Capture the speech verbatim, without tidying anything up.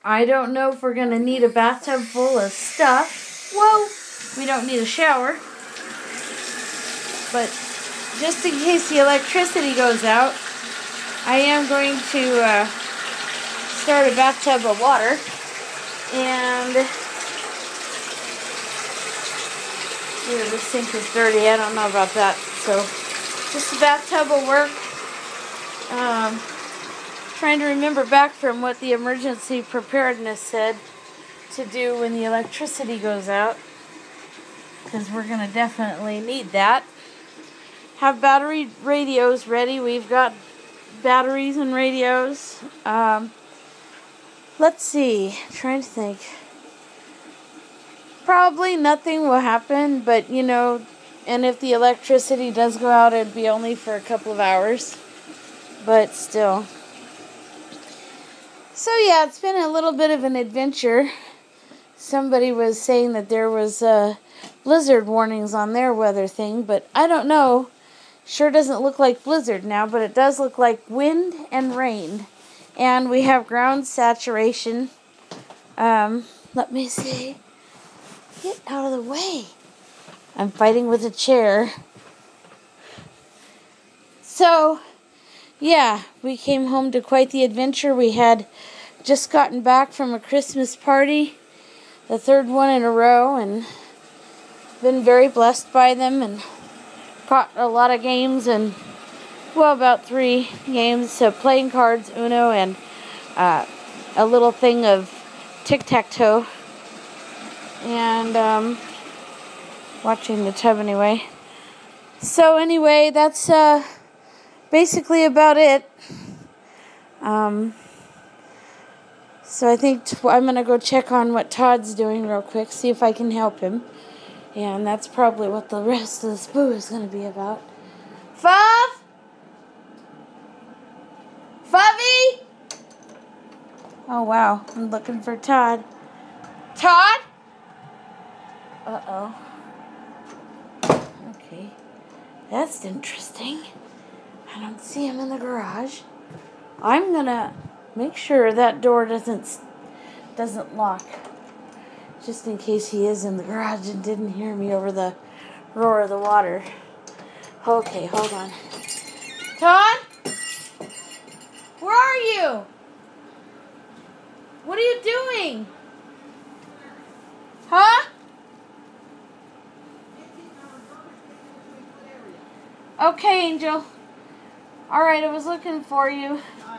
I don't know if we're going to need a bathtub full of stuff. Whoa! We don't need a shower. But just in case the electricity goes out, I am going to uh, start a bathtub of water. And ew, the sink is dirty. I don't know about that. So just a bathtub will work. Um, trying to remember back from what the emergency preparedness said to do when the electricity goes out, because we're going to definitely need that. Have battery radios ready. We've got batteries and radios. Um, let's see. Trying to think. Probably nothing will happen, but you know, and if the electricity does go out, it'd be only for a couple of hours. But still. So yeah, it's been a little bit of an adventure. Somebody was saying that there was uh, blizzard warnings on their weather thing, but I don't know. Sure doesn't look like blizzard now, but it does look like wind and rain. And we have ground saturation. Um, let me see. Get out of the way. I'm fighting with a chair. So, yeah, we came home to quite the adventure. We had just gotten back from a Christmas party, the third one in a row, and been very blessed by them, and caught a lot of games, and, well, about three games, so playing cards, Uno, and uh, a little thing of tic-tac-toe, and um, watching the tub anyway. So anyway, that's uh, basically about it. Um, so I think t- I'm going to go check on what Todd's doing real quick, see if I can help him. And that's probably what the rest of the spoo is going to be about. Fav? Favy? Oh, wow. I'm looking for Todd. Todd? Uh-oh. Okay. That's interesting. I don't see him in the garage. I'm going to make sure that door doesn't doesn't lock. Just in case he is in the garage and didn't hear me over the roar of the water. Okay, hold on. Todd? Where are you? What are you doing? Huh? Okay, Angel. Alright, I was looking for you.